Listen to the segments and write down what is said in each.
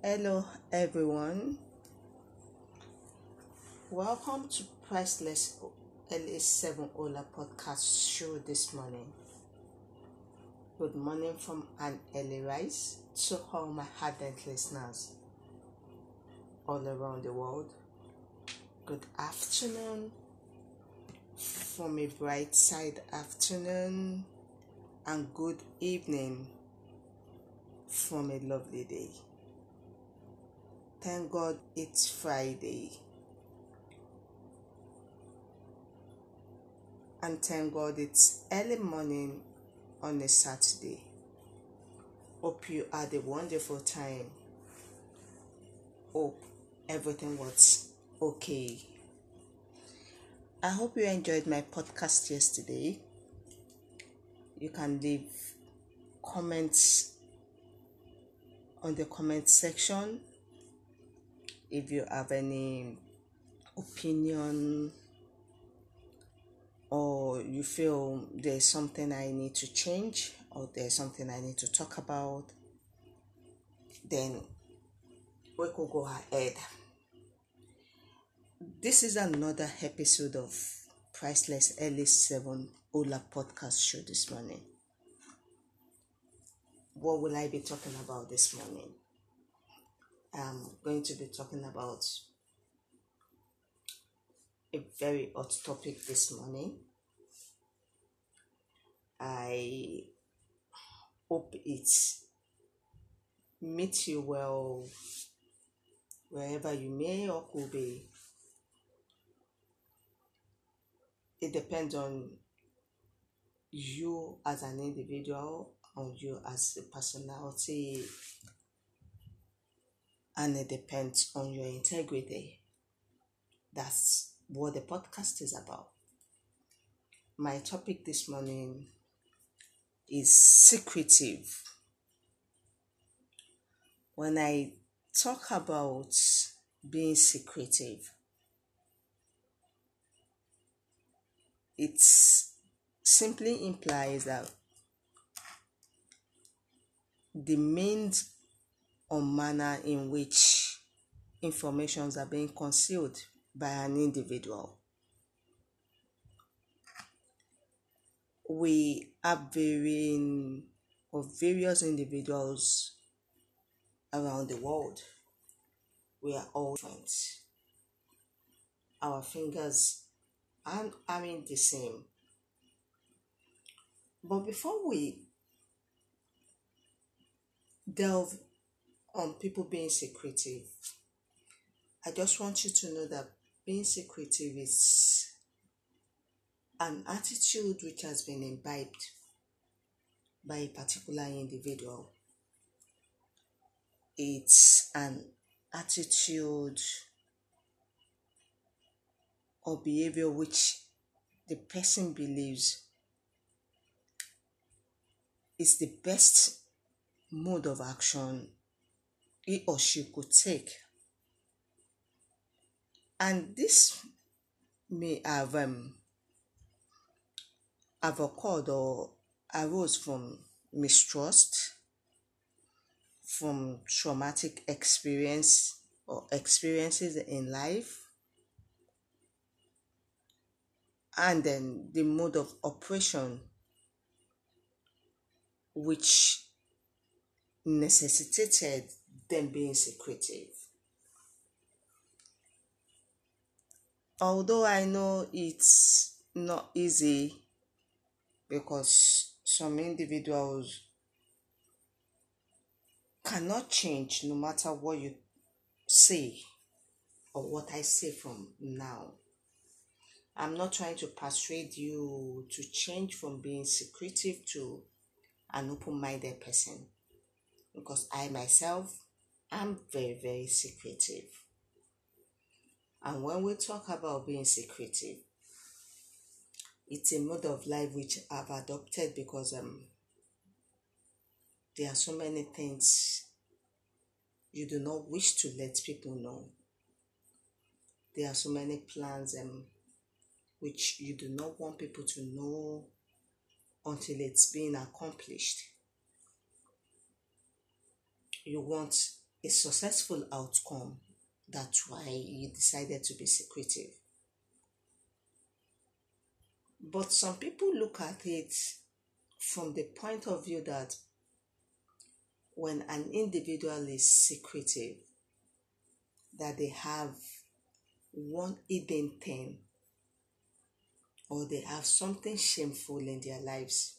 Hello, everyone. Welcome to Priceless LA7 Ola podcast show this morning. Good morning from an early rise to all my ardent listeners all around the world. Good afternoon from a bright side afternoon, and good evening from a lovely day. Thank God it's Friday. And thank God it's early morning on a Saturday. Hope you had a wonderful time. Hope everything was okay. I hope you enjoyed my podcast yesterday. You can leave comments on the comment section if you have any opinion or you feel there's something I need to change or there's something I need to talk about, then we could go ahead. This is another episode of Priceless LA7 Ola podcast show this morning. What will I be talking about this morning? I'm going to be talking about a very hot topic this morning. I hope it meets you well wherever you may or could be. It depends on you as an individual, on you as a personality, and it depends on your integrity. That's what the podcast is about. My topic this morning is secretive. When I talk about being secretive, it simply implies that the means or manner in which informations are being concealed by an individual. We have various individuals around the world. We are all different. Our fingers aren't the same. But before we delve on people being secretive, I just want you to know that being secretive is an attitude which has been imbibed by a particular individual. It's an attitude or behavior which the person believes is the best mode of action he or she could take. And this may have occurred or arose from mistrust, from traumatic experience or experiences in life, and then the mode of operation which necessitated them being secretive. Although I know it's not easy because some individuals cannot change no matter what you say or what I say from now. I'm not trying to persuade you to change from being secretive to an open-minded person, because I myself am very, very secretive. And when we talk about being secretive, it's a mode of life which I've adopted because there are so many things you do not wish to let people know. There are so many plans which you do not want people to know until it's being accomplished. You want a successful outcome. That's why you decided to be secretive. But some people look at it from the point of view that when an individual is secretive, that they have one hidden thing or they have something shameful in their lives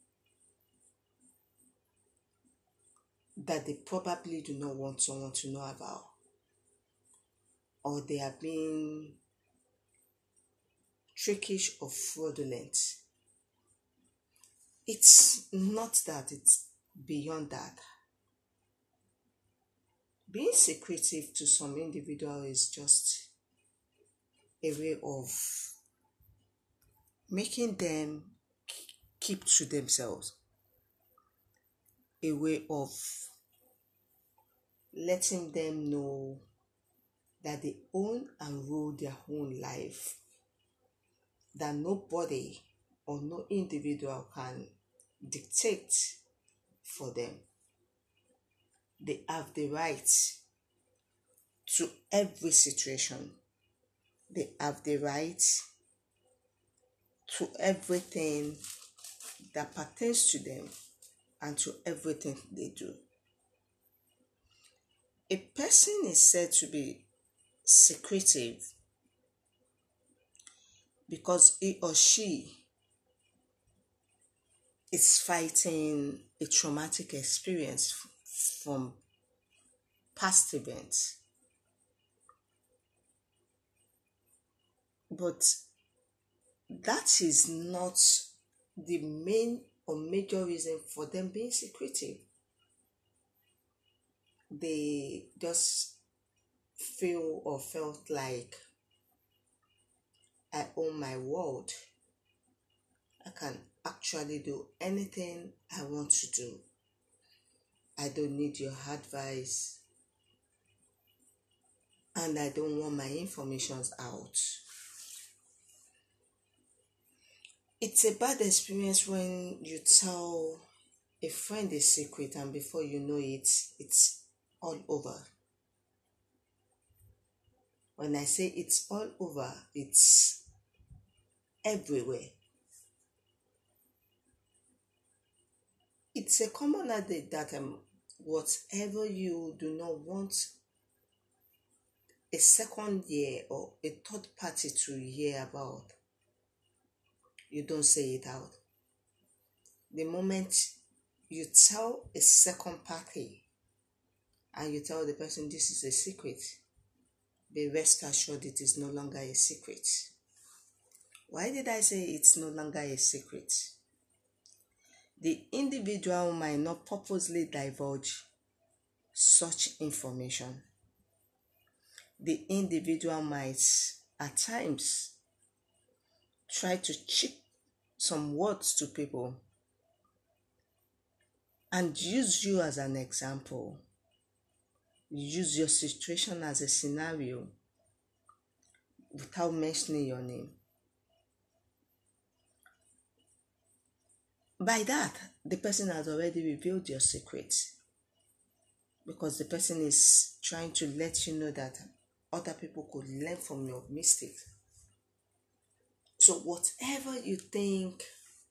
that they probably do not want someone to know about, or they are being trickish or fraudulent. It's not that, it's beyond that. Being secretive to some individual is just a way of making them keep to themselves, a way of letting them know that they own and rule their own life, that nobody or no individual can dictate for them. They have the right to every situation. They have the right to everything that pertains to them and to everything they do. A person is said to be secretive because he or she is fighting a traumatic experience from past events. But that is not the main or major reason for them being secretive. They just feel or felt like, I own my world. I can actually do anything I want to do. I don't need your advice. And I don't want my informations out. It's a bad experience when you tell a friend a secret and before you know it, it's all over. When I say it's all over, it's everywhere. It's a common adage that whatever you do not want a second year or a third party to hear about, you don't say it out. The moment you tell a second party and you tell the person this is a secret, be rest assured it is no longer a secret. Why did I say it's no longer a secret? The individual might not purposely divulge such information. The individual might at times try to cheat some words to people and use you as an example. Use your situation as a scenario without mentioning your name. By that, the person has already revealed your secret because the person is trying to let you know that other people could learn from your mistakes. So whatever you think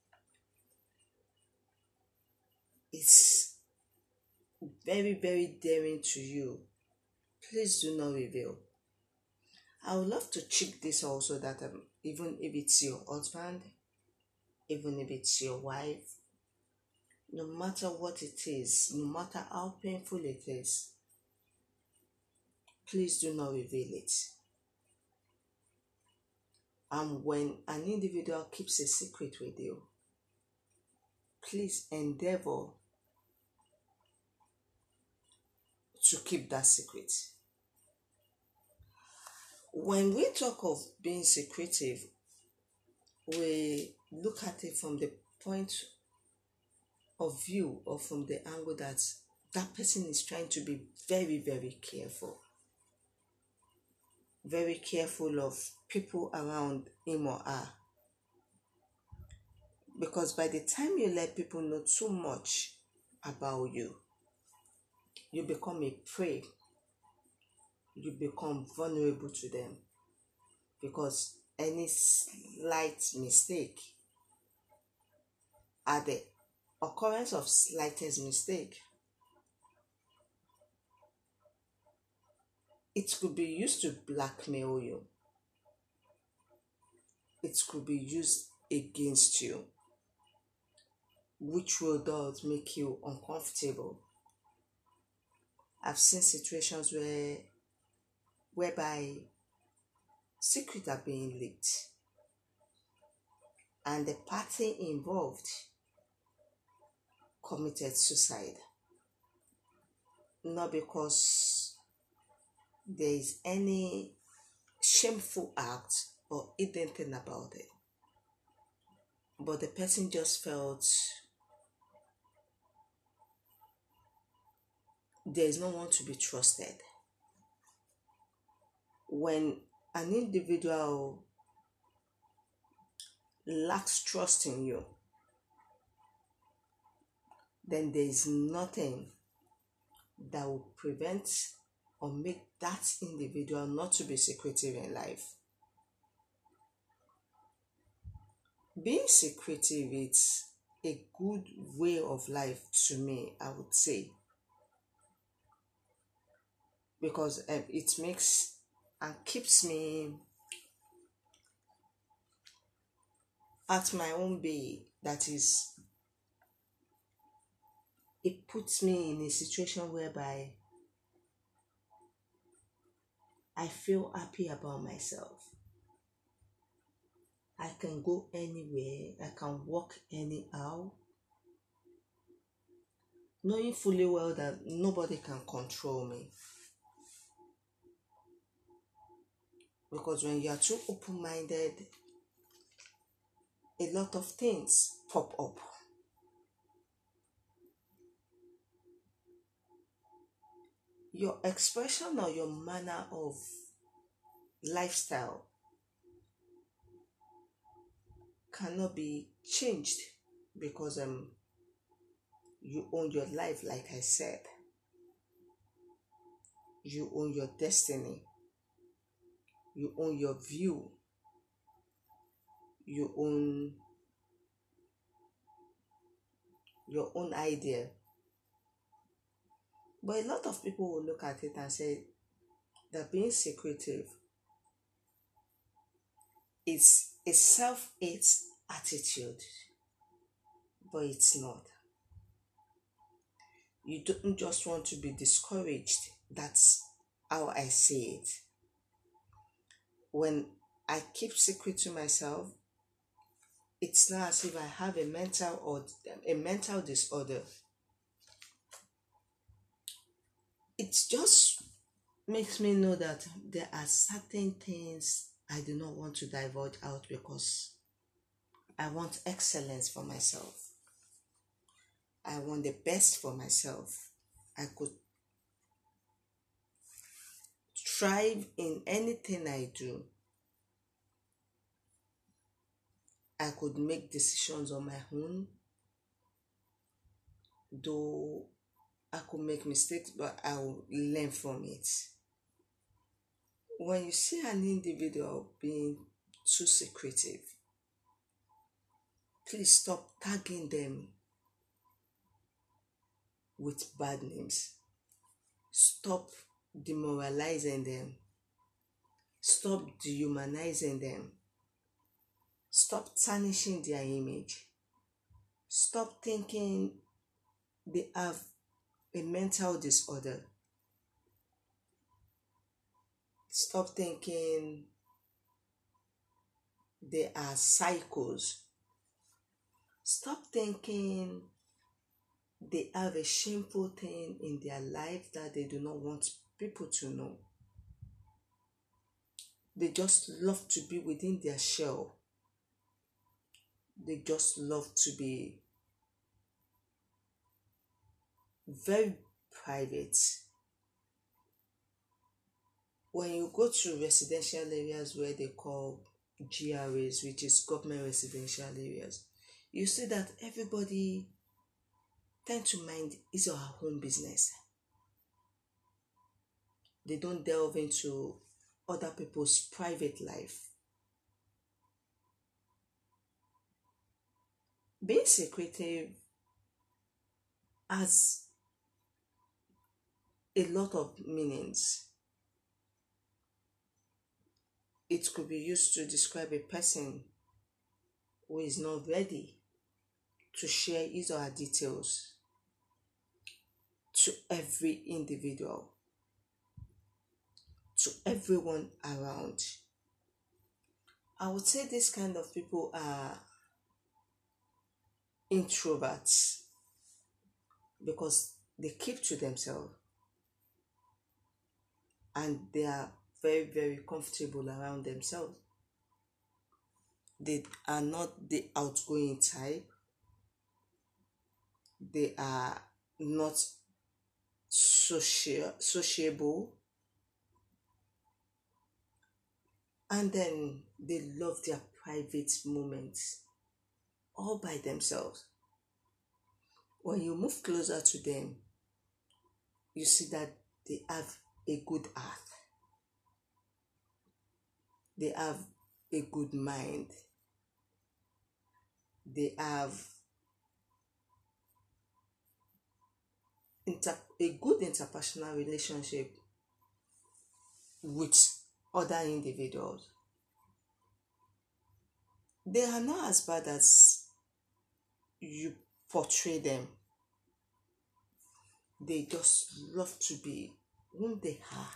is very, very daring to you, please do not reveal. I would love to check this also that even if it's your husband, even if it's your wife, no matter what it is, no matter how painful it is, please do not reveal it. And when an individual keeps a secret with you, please endeavor to keep that secret. When we talk of being secretive, we look at it from the point of view or from the angle that that person is trying to be very, very careful. Very careful of people around him or her. Because by the time you let people know too much about you, you become a prey, you become vulnerable to them, because any slight mistake, at the occurrence of slightest mistake, it could be used to blackmail you, it could be used against you, which will does make you uncomfortable. I've seen situations whereby secrets are being leaked and the party involved committed suicide, not because there is any shameful act or hidden thing about it, but the person just felt there is no one to be trusted. When an individual lacks trust in you, then there is nothing that will prevent or make that individual not to be secretive in life. Being secretive is a good way of life to me, I would say, because it makes and keeps me at my own bay. That is, it puts me in a situation whereby I feel happy about myself. I can go anywhere, I can walk anyhow, knowing fully well that nobody can control me. Because when you are too open minded, a lot of things pop up. Your expression or your manner of lifestyle cannot be changed because you own your life, like I said. You own your destiny. You own your view. You own your own idea. But a lot of people will look at it and say that being secretive is a self-hate attitude, but it's not. You don't just want to be discouraged. That's how I see it. When I keep secret to myself, it's not as if I have a mental disorder. It just makes me know that there are certain things I do not want to divulge out because I want excellence for myself. I want the best for myself. I could thrive in anything I do. I could make decisions on my own, though I could make mistakes, but I will learn from it. When you see an individual being too secretive, please stop tagging them with bad names. Stop demoralizing them. Stop dehumanizing them. Stop tarnishing their image. Stop thinking they have a mental disorder. Stop thinking they are psychos. Stop thinking they have a shameful thing in their life that they do not want people to know. They just love to be within their shell. They just love to be very private. When you go to residential areas where they call GRAs, which is government residential areas, you see that everybody tend to mind his or her own business. They don't delve into other people's private life. Being secretive has a lot of meanings. It could be used to describe a person who is not ready to share his or her details to every individual, to everyone around. I would say this kind of people are introverts because they keep to themselves and they are very, very comfortable around themselves. They are not the outgoing type, they are not sociable, and then they love their private moments all by themselves. When you move closer to them, you see that they have a good heart, they have a good mind, they have a good interpersonal relationship with other individuals. They are not as bad as you portray them. They just love to be whom they are.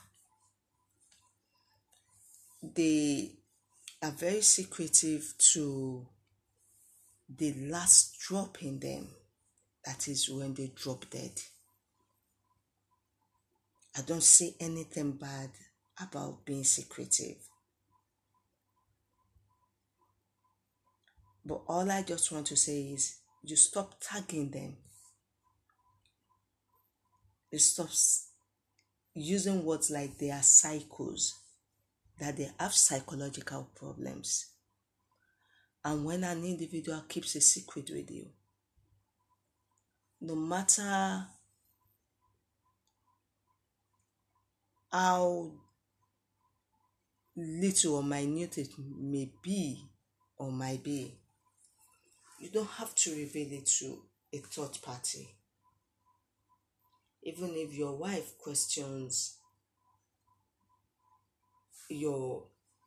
They are very secretive to the last drop in them. That is when they drop dead. I don't see anything bad about being secretive. But all I just want to say is you stop tagging them. You stop using words like they are psychos, that they have psychological problems. And when an individual keeps a secret with you, no matter how little or minute it may be or might be, you don't have to reveal it to a third party. Even if your wife questions your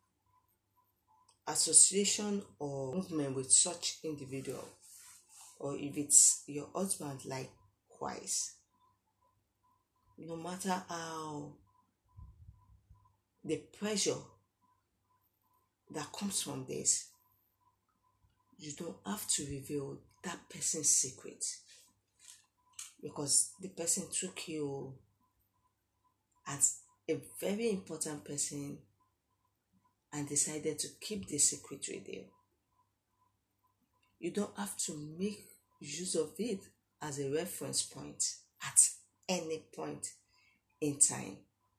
association or movement with such individual, or if it's your husband likewise, no matter how the pressure that comes from this, you don't have to reveal that person's secret, because the person took you as a very important person and decided to keep the secret with you. You don't have to make use of it as a reference point at any point in time.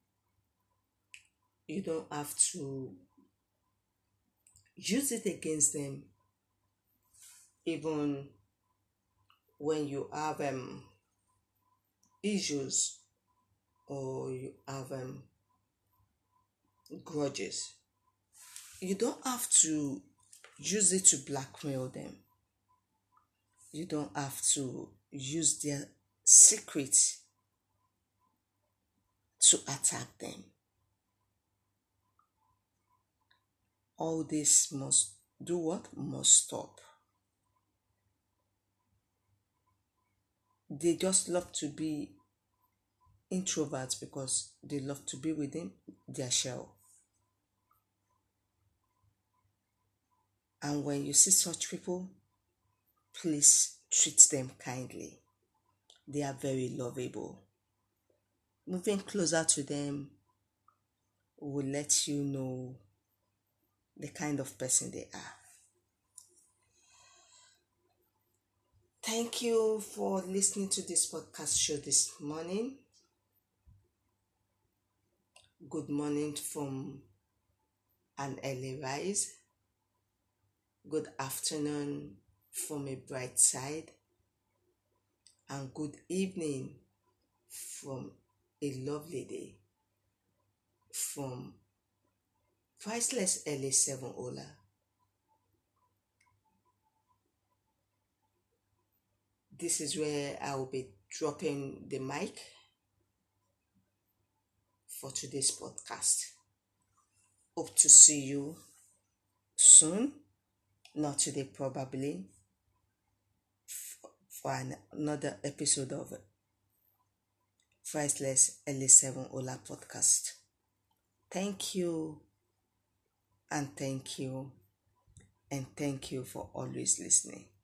You don't have to use it against them even when you have issues or you have grudges. You don't have to use it to blackmail them. You don't have to use their secret to attack them. All this must do what? Must stop. They just love to be introverts because they love to be within their shell. And when you see such people, please treat them kindly. They are very lovable. Moving closer to them will let you know the kind of person they are. Thank you for listening to this podcast show this morning. Good morning from an early rise. Good afternoon from a bright side. And good evening from a lovely day. from Priceless LA7 Ola. This is where I will be dropping the mic for today's podcast. Hope to see you soon, not today probably, for another episode of Priceless LA7 Ola podcast. Thank you, and thank you, and thank you for always listening.